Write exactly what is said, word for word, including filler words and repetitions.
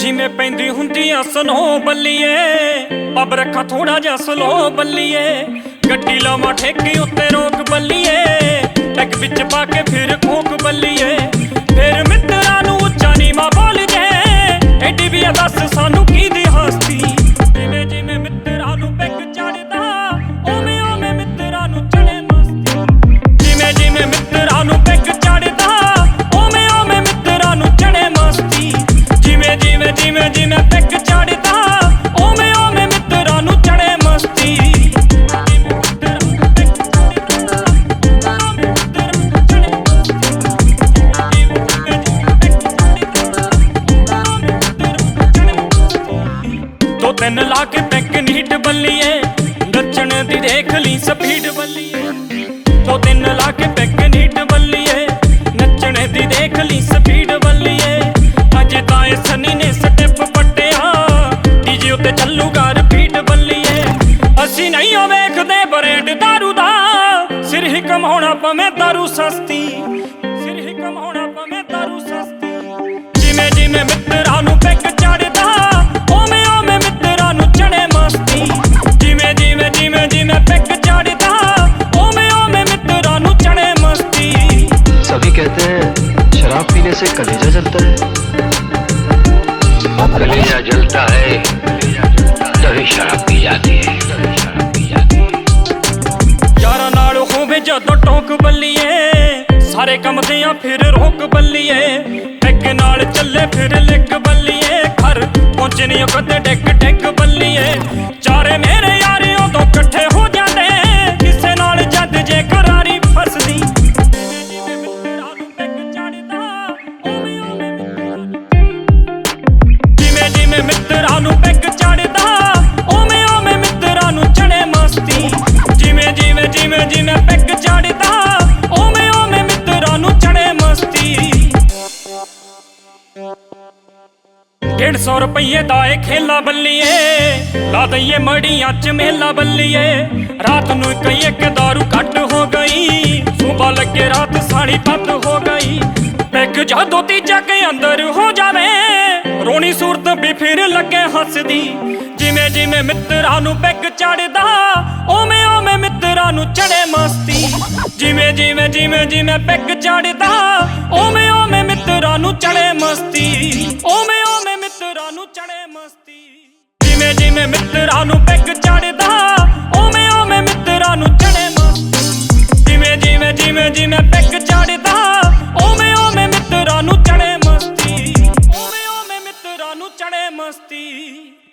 जिमें पैंदी हुंदियां सनो बल्लीए पब रखा थोड़ा जा स्लो बल्लीए गड्डी लावां ठेके उत्ते रोक बल्लीए टैग विच पा के फिर खोक बल्लीए फिर मित्तरां नूं उच्चा नीवां बोल जे एडी भी दस सानू की दी हस्ती जिमें जिमें मित्तरां नूं पैग चढ़दा ओवें ओवें मित्तरां नूं चढ़े मस्ती जिमें जिमें मित्तरां नूं पैग चढ़दा ओवें ओवें मित्तरां नूं चढ़े मस्ती जिमें जिमें जिमें जिमें पैग चढ़दा ओवें ओवें मित्तरां नूं चढ़े मस्ती दो तीन ला के पैग नीट बल्लीए नचण दी देख ली स्पीड बल्लीए दो तीन ला के पैग नीट बल्लीए नचण दी देख ली स्पीड बल्लीए अजे ताए सनी ने स्टेप पट्टिया डीजे उत्ते चलूगा रिपीट बल्लीए असी नहीं हो वेखदे ब्रांड दारू दा सिर ही कमाउणा पवे दारू सस्ती सिर ही कमाउणा पवे दारू सस्ती जिमें जिमें मित्तरां नूं पैग चढ़दा ओवें ओवें मित्तरां नूं चढ़े मस्ती जिमें जिमें जिमें जिमें पैग चढ़दा ओवें ओवें मित्तरां नूं चढ़े मस्ती। सभी कहते हैं शराब पीने से कलेजा जलता है, कलेजा जलता है तभी शराब पी जाती है। यारां नाल होवे जदों टोक बल्लीए सारे काम दियां फिर रोक बल्लीए पैग नाल चले फिर लिक बल्लीए घर पहुंचे नहीं कदे डेक डेक बल्लीए चारे मेरे यारे उदों कट्ठे हो जांदे किसे नाल जद जे करारी फसदी जिमें जिमें मित्तरां नूं पैग चढ़दा ओवें ओवें मित्तरां नूं चढ़े मस्ती जिमें जिमें जिमें जिमें पैग चढ़दा ओवें ओवें मित्तरां नूं चढ़े मस्ती। डेढ़ सौ रुपये दा ए खेला बल्लीए ला दईए मड़ियां च मेला बल्लीए रात नूं कई एक दारू घट हो गई सुबह लगे रात साड़ी पत हो गई पैग जादों तीजा के अंदर हो जावे रोनी सूरत भी फिर लगे हसदी जिमें जिमें मित्तरां नूं पैग चढ़दा ओवें ओवें मित्तरां नूं चढ़े मस्ती जिमें जिमें जिमें जिमें पैग चढ़दा ओवें ओवें मित्तरां नूं चढ़े मस्ती ओवें ओवें मित्तरां नूं चढ़े मस्ती जिमें जिमें मित्तरां नूं पैग चढ़दा ओवें ओवें मित्तरां नूं चढ़े मस्ती जिमें जिमें जिमें जिमें पैग चढ़दा ओवें ओवें मित्तरां नूं चढ़े मस्ती ओवें ओवें मित्तरां नूं चढ़े मस्ती।